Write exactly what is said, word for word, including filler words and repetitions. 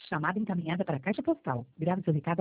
Chamada encaminhada para a caixa postal. Grave seu recado